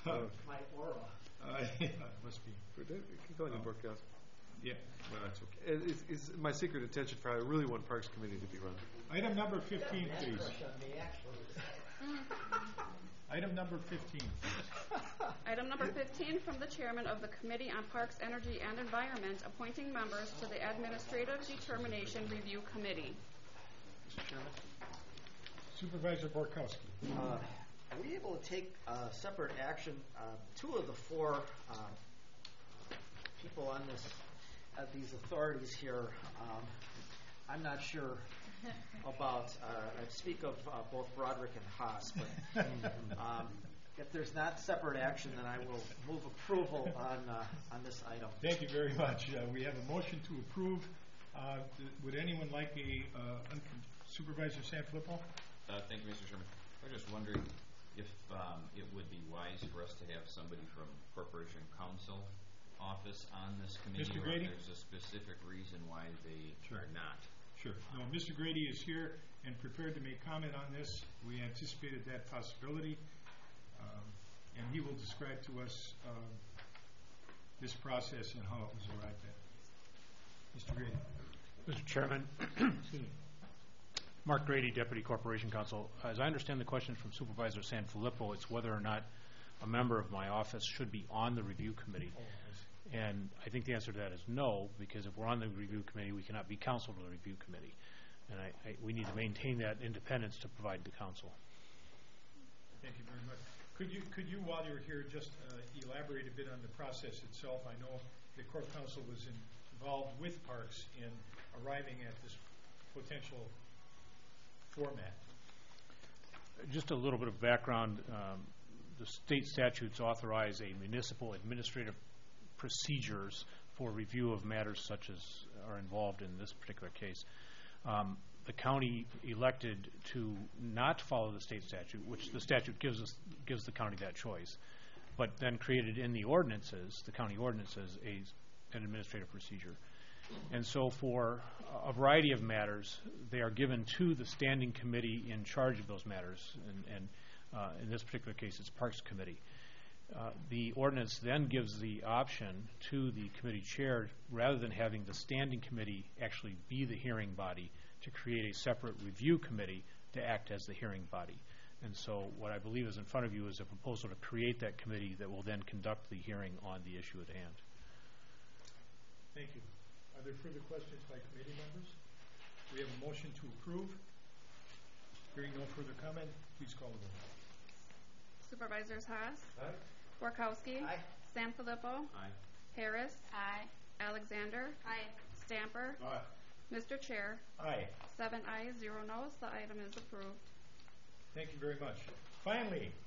My aura. Must be. Keep going, Borkowski. Yeah, well, that's okay. It's my secret intention for I really want Parks Committee to be run. Item number 15, please. Item number 15. Item number 15 from the chairman of the Committee on Parks, Energy, and Environment, appointing members to the Administrative Determination Review Committee. Mr. Chairman. Supervisor Borkowski. Are we able to take separate action? Two of the four people on these authorities here, I'm not sure about. I speak of both Broderick and Haas, but if there's not separate action, then I will move approval on this item. Thank you very much. We have a motion to approve. Would anyone like Supervisor Sanfilippo? Thank you, Mr. Chairman. I was just wondering if it would be wise for us to have somebody from Corporation Counsel office on this committee, Mr. or Grady? if there's a specific reason why they are not. Sure. No, Mr. Grady is here and prepared to make comment on this. We anticipated that possibility, and he will describe to us this process and how it was arrived at. Mr. Grady. Mr. Chairman, Mark Grady, Deputy Corporation Counsel. As I understand the question from Supervisor Sanfilippo, it's whether or not a member of my office should be on the review committee. And I think the answer to that is no, because if we're on the review committee, we cannot be counsel to the review committee. And we need to maintain that independence to provide the counsel. Thank you very much. Could you, while you're here, just elaborate a bit on the process itself? I know the Corp Counsel was involved with Parks in arriving at this potential format. Just a little bit of background. The state statutes authorize a municipal administrative procedures for review of matters such as are involved in this particular case. The county elected to not follow the state statute, which the statute gives the county that choice, but then created in the ordinances, the county ordinances, an administrative procedure. And so for a variety of matters, they are given to the standing committee in charge of those matters, and in this particular case, it's Parks Committee. The ordinance then gives the option to the committee chair, rather than having the standing committee actually be the hearing body, to create a separate review committee to act as the hearing body. And so what I believe is in front of you is a proposal to create that committee that will then conduct the hearing on the issue at hand. Thank you. Are there further questions by committee members? We have a motion to approve. Hearing no further comment, please call the roll. Supervisors Haas? Aye. Borkowski? Aye. Sanfilippo? Aye. Harris? Aye. Alexander? Aye. Stamper? Aye. Mr. Chair, Aye. 7 ayes, 0 noes. The item is approved. Thank you very much. Finally,